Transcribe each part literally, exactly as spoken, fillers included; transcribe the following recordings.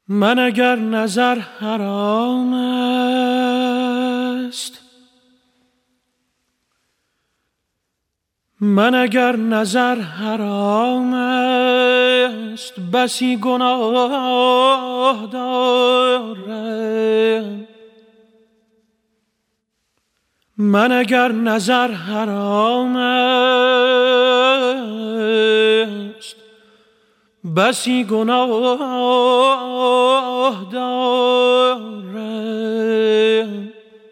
من اگر نظر حرام است، من اگر نظر حرام است، بسی گناه دارم. من اگر نظر حرام است، بسی گناه دارم.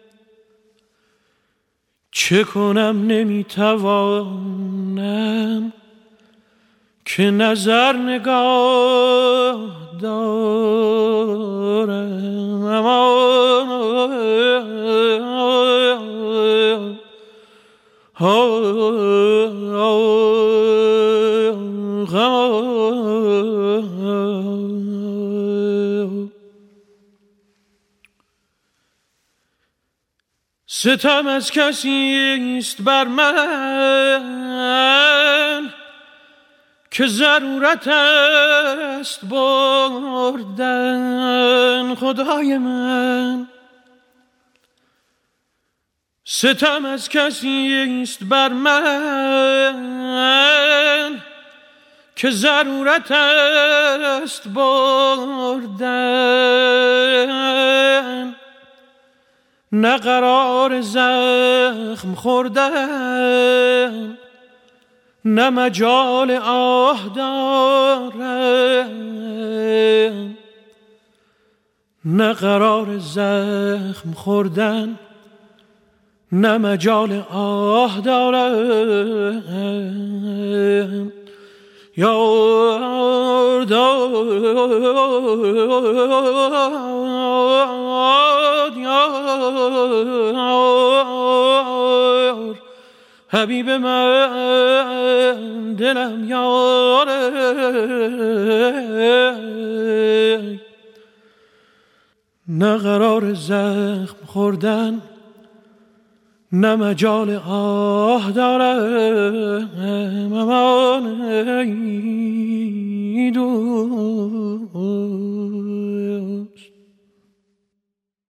چه کنم نمیتوانم که نظر نگاه دارم. ستم از کسی است بر من که ضرورت است بردن خدای من. ستم از کسی است بر من که ضرورت است بردن، نه قرار زخم خوردن، نه مجال آه دارم. نه قرار زخم خوردن، نه مجال آه دارم. یار داد یار حبیب من، دلم یاره. نه قرار زخم خوردن، نه مجال آه دارم. امان ای دوست.